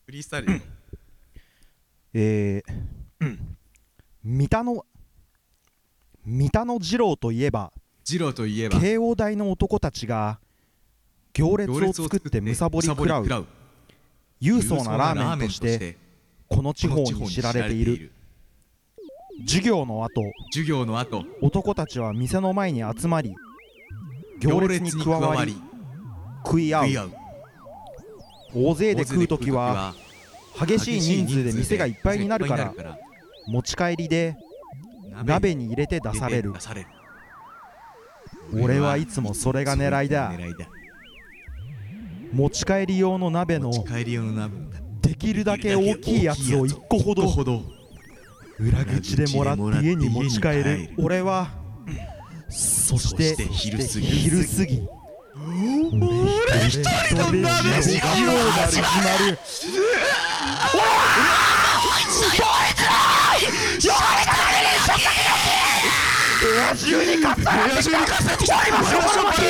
フリースタイル。 三田の二郎といえば慶応大の男たちが行列を作ってむさぼり食らう勇壮なラーメンとしてこの地方に知られている。授業の後男たちは店の前に集まり行列に加わり食い合う。大勢で食うときは激しい人数で店がいっぱいになるから持ち帰りで鍋に入れて出される。俺はいつもそれが狙いだ。持ち帰り用の鍋のできるだけ大きいやつを1個ほど裏口でもらって家に持ち帰る。俺はそして昼過ぎ俺一人の鍋しが始まる。部屋中にカツラやってきた。終わりますよこの巻。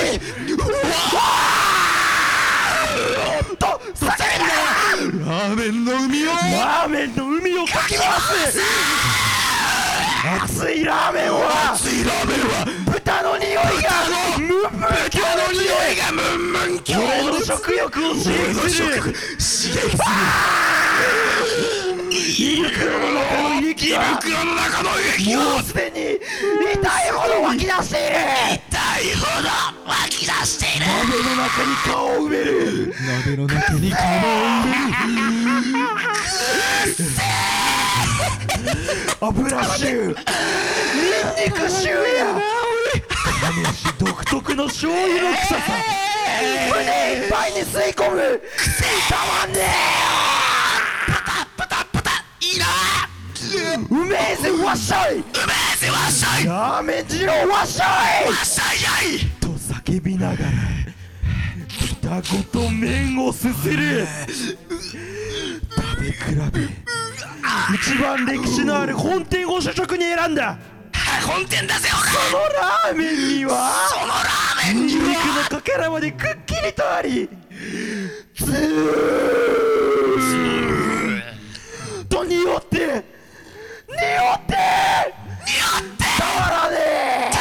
叫びながらラーメンの海をかき回す。熱いラーメンは豚の匂いがムンムン俺の食欲を刺激する。胃袋の中の息はもうすでに痛いほど湧き出している。鍋の中に顔を埋める。油臭、ニンニク臭や亀氏独特の醤油の臭さ胸いっぱいに吸い込む。たまんねえ。うめえぜわっしゃい。ラーメン二郎わっしゃいと叫びながら豚ごと麺をすする。食べ比べ一番歴史のある本店を主食に選んだ。 本店だぜ。 そのラーメンにはニンニクのかけらまでくっきりとありずーっと匂ってたまらねえ。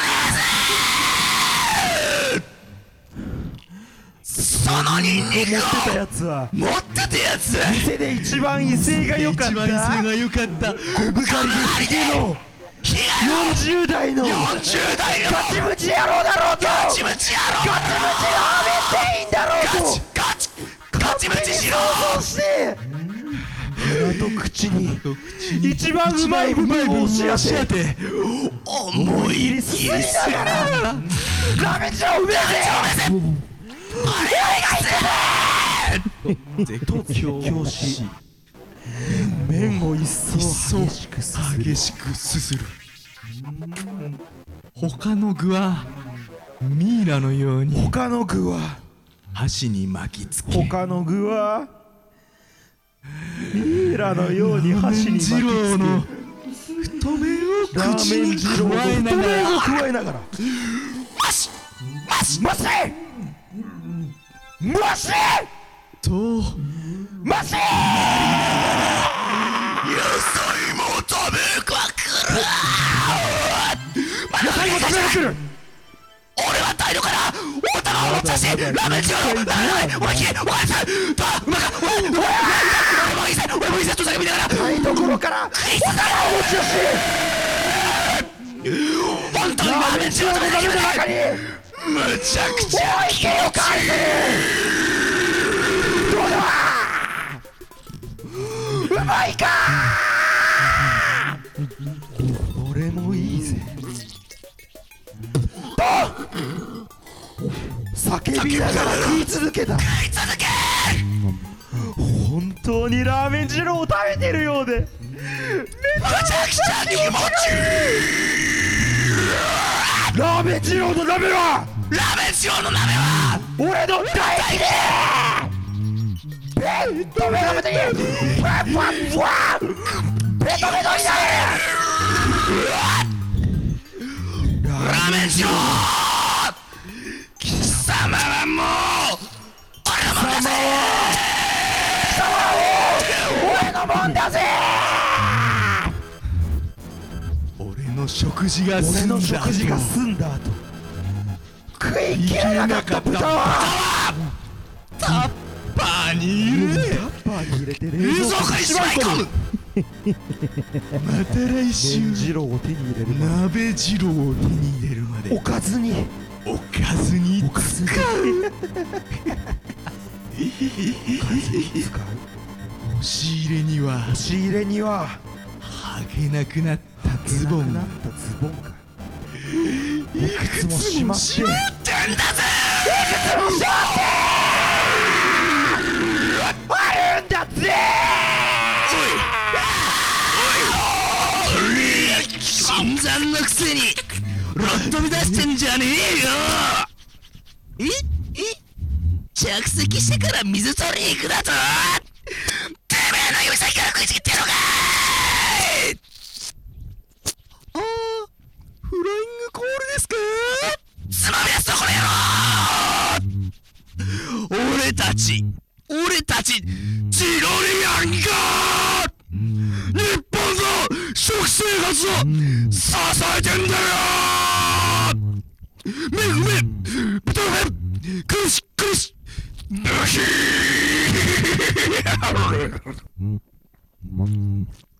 そのニンニク持ってたやつは店で一番威勢が良かった小太りでヒゲの40代のガチムチ野郎だろうとガチムチラーメン店員だろうとガチムチしろ想像して鼻と口に一番うまい部分を押し当て思い切りすすりながらラーメン二郎うめえぜ。絶叫し麺を一層激しくすする。 他の具はミイラのように他の具は箸に巻きつけ他の具はミイラのように箸に巻きつけ太麺をラーメン二郎の太麺を加えながらマシとマシ野菜も食べまくる。俺は態度から太田が思ったしラーメン二郎のおいしいおいしい俺もいいぜと叫びながら台所からお皿を持ち出し本当にラーメン二郎の鍋の中にむちゃくちゃ気持ちいい。 どうだうまいか俺もいいぜ叫びながら食い続けた。本当にラーメン二郎を食べてるようでめちゃくちゃ気持ちいい。ラーメン二郎の鍋は俺の大好きでベトベトベトになる。 ラーメン二郎貴様はもう俺のもんだぜ。 貴様はの食事が済んだ後済んだ後食い切れなかった豚はタッパーに入れタッパーに入れて冷冷蔵庫蔵庫にしまい込む。 また来週麺二郎を手に入れるま鍋二郎を手に入れるまででおかずにおかずに使う使う押し入れには押し入れには履けなくなったズボンなったズボンがいくつもしまってってんだぜ。 あるんだぜ新参のくせにロッドび出してんじゃねえよ。着席してから水取りに行くだと。てめえの指先から食いちぎってやろうか。 フライングコールですか？ つまみ出すぞこの野郎。俺たちジロリアンが日本の食生活を支えてんだよ。めぐめ豚めくしくしブヒー